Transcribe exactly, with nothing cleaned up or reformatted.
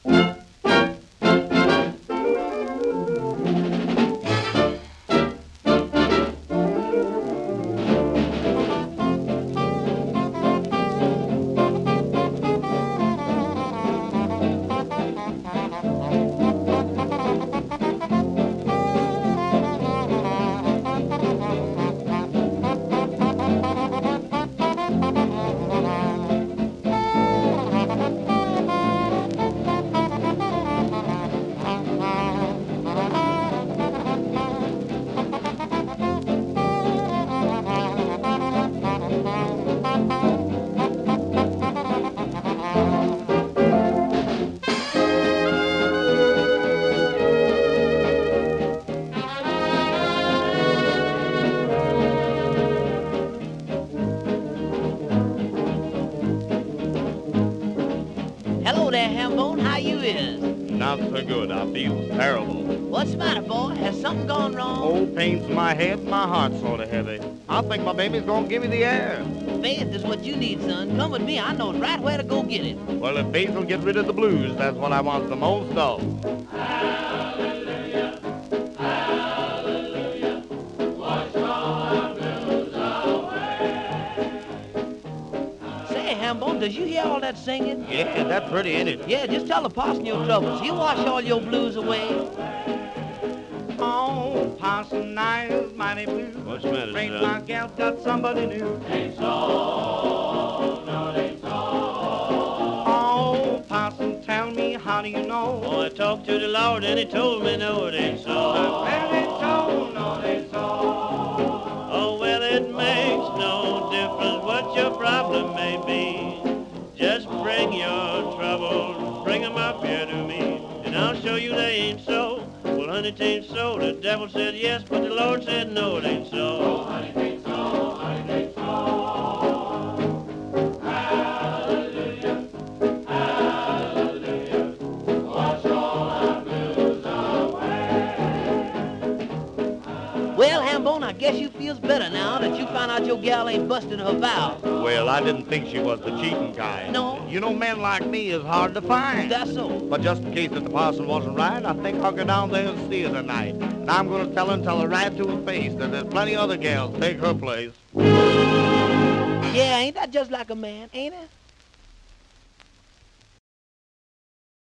Hello there, Hambone. How you is? Not so good. I feel terrible. What's the matter, boy? Has something gone wrong? Old pains in my head, my heart's sort of heavy. I think my baby's gonna give me the air. Faith is what you need, son. Come with me. I know right where to go get it. Well, if Faith will get rid of the blues, that's what I want the most of. Hallelujah, hallelujah, wash all our blues away. Say, Hambone, does you hear all that singing? Yeah, that's pretty, ain't it? Yeah, just tell the parson your troubles. He'll wash all your blues away. Oh, Parson, I is mighty blue. What's the matter, Afraid son? my gal's got somebody new. Ain't so, no, it ain't so. Oh, Parson, tell me, how do you know? Oh, I talked to the Lord and he told me no, it ain't so. Well, it's so, no, it's so. Oh, well, it makes no difference what your problem may be. Just bring your troubles, bring 'em up here to me, and I'll show you they ain't so. Well, honey, it ain't so. The devil said yes, but the Lord said no, it ain't so. Oh, honey, it ain't so, honey, it ain't so. Hallelujah, hallelujah, wash all our blues away. Well, Hambone, I guess you feels better now that you found out your gal ain't busted her vow. Well, I didn't think she was the cheating kind. No. You know, men like me is hard to find. That's so. But just in case that the parson wasn't right, I think I'll go down there and see her tonight. And I'm going to tell her and tell her right to her face that there's plenty other gals take her place. Yeah, ain't that just like a man, ain't it?